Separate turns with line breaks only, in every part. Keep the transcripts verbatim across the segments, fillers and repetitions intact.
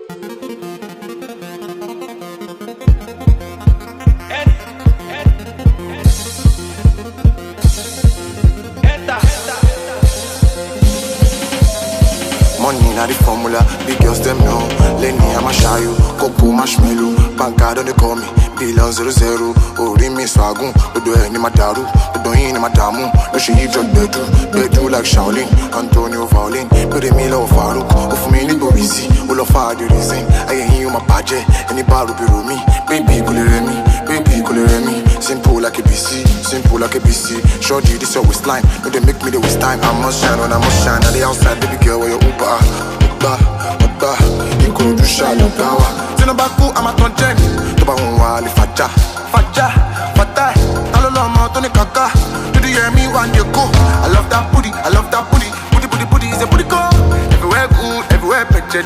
Money na the formula, big girls them know. Lenny, I'ma show you, Coco marshmallow. Banka don't they call me, billion zero zero. Oh, me swagun, Odo any madaru, Odo in madamu. No she eat your bedu, bedu like Shaolin, Antonio Violin. No they me love Farouk, of me ni go easy. All of the reason, I ain't you my budget. Any bar will be me, baby cool me, baby cool me. Simple like a B C, simple like a B C. Shorty, this your waistline, no they make me the waste time. I must shine when I must shine. At the outside, baby girl, where you Uber, Uber, Uber. You could do shallow power. Tinabaku, I'm a content. Toba unwali faja, faja, fata. Talolo mo toni kaka. Do you hear me when you go? I love that booty, I love that booty. Booty, booty, booty is a booty go. Everywhere good, everywhere better.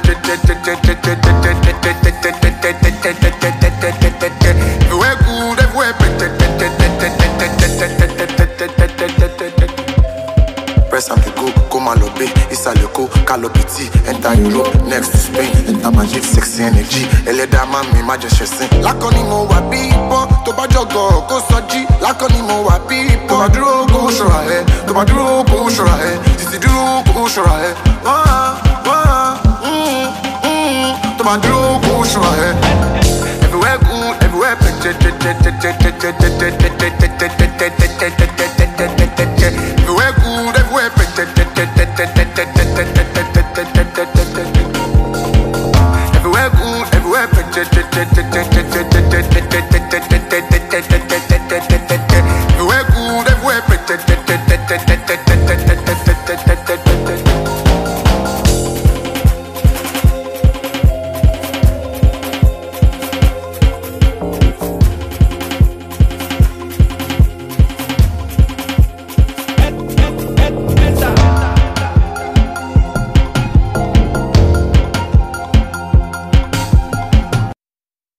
Everywhere good, everywhere better. Press and go, come and lobby. It's a loco, Calopiti, enter Europe, next to Spain. Enter magic, sexy energy. Eleda mami, majesty. Lakoni mo wa bipo, toba jogo, go soji. Lakoni mo wa bipo, toba duro go shora he, toba duro go shora he, titi duro go shora he. Ah, ah, mm, mm, toba duro go shora he. Everywhere good, everywhere better. Everywhere good, everywhere better. Everywhere good, everywhere better. Everywhere good, everywhere better.